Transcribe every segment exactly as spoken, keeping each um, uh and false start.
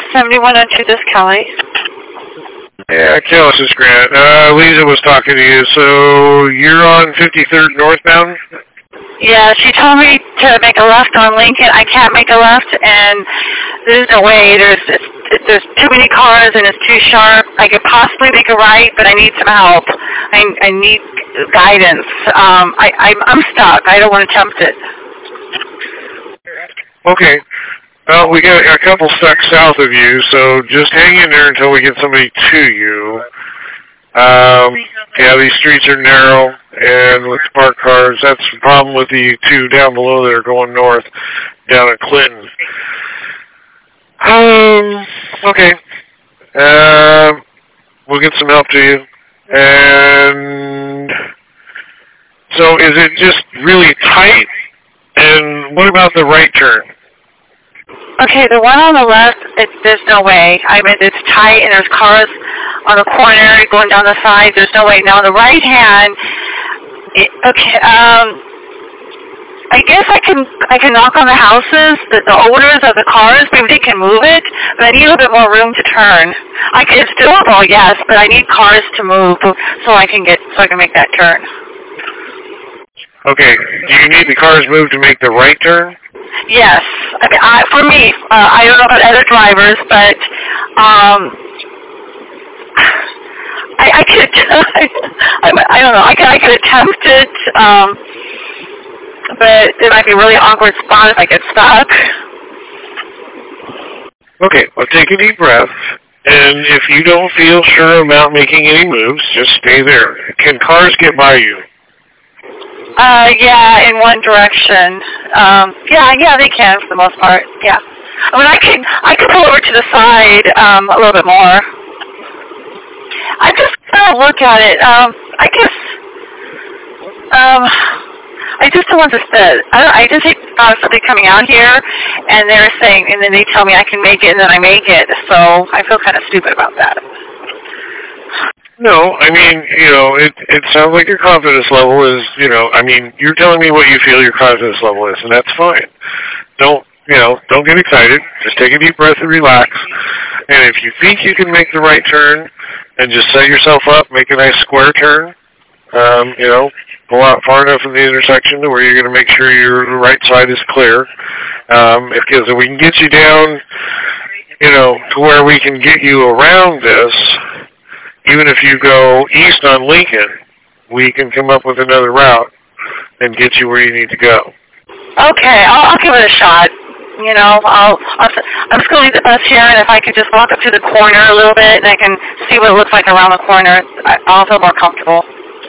seventy-one oh two, this is Kelly. Yeah, Kelly, this is Grant. Uh, Lisa was talking to you. So you're on fifty-third northbound? Yeah, she told me to make a left on Lincoln. I can't make a left, and there's no way. There's it's, there's too many cars, and it's too sharp. I could possibly make a right, but I need some help. I, I need guidance. Um, I, I'm, I'm stuck. I don't want to attempt it. Okay. Well, we got a couple stuck south of you, so just hang in there until we get somebody to you. Um, yeah, these streets are narrow, and with parked cars, that's the problem with the two down below that are going north, down at Clinton. Um, okay. Um, we'll get some help to you. And so is it just really tight? And what about the right turn? Okay, the one on the left, it, there's no way. I mean, it's tight, and there's cars on the corner going down the side. There's no way. Now, on the right hand, it, okay, um, I guess I can I can knock on the houses, the, the owners of the cars. Maybe they can move it, but I need a little bit more room to turn. I can, it's doable, yes, but I need cars to move so I can get so I can make that turn. Okay. Do you need the cars moved to make the right turn? Yes. I mean, I, for me, uh, I don't know about other drivers, but um, I, I could. I, I don't know. I could. I could attempt it, um, but it might be a really awkward spot if I get stuck. Okay. Well, take a deep breath, and if you don't feel sure about making any moves, just stay there. Can cars get by you? Uh, yeah, in one direction. Um, yeah, yeah, they can for the most part. Yeah. I mean, I can, I can pull over to the side um, a little bit more. I just kind of look at it. Um, I guess. Um, I just don't understand. I, don't, I just hate uh, somebody coming out here, and they're saying, and then they tell me I can make it, and then I make it. So I feel kind of stupid about that. No, I mean, you know, it it sounds like your confidence level is, you know, I mean, you're telling me what you feel your confidence level is, and that's fine. Don't, you know, don't get excited. Just take a deep breath and relax. And if you think you can make the right turn, and just set yourself up, make a nice square turn, um, you know, pull out far enough in the intersection to where you're going to make sure your right side is clear. Um, because if we can get you down, you know, to where we can get you around this, even if you go east on Lincoln, we can come up with another route and get you where you need to go. Okay, I'll, I'll give it a shot. You know, I'll, I'll, I'm just going to leave the bus here, and if I could just walk up to the corner a little bit, and I can see what it looks like around the corner, I'll feel more comfortable.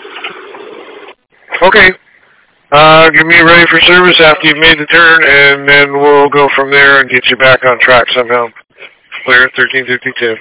Okay. Uh, get me ready for service after you've made the turn, and then we'll go from there and get you back on track somehow. Clear at thirteen fifty-two.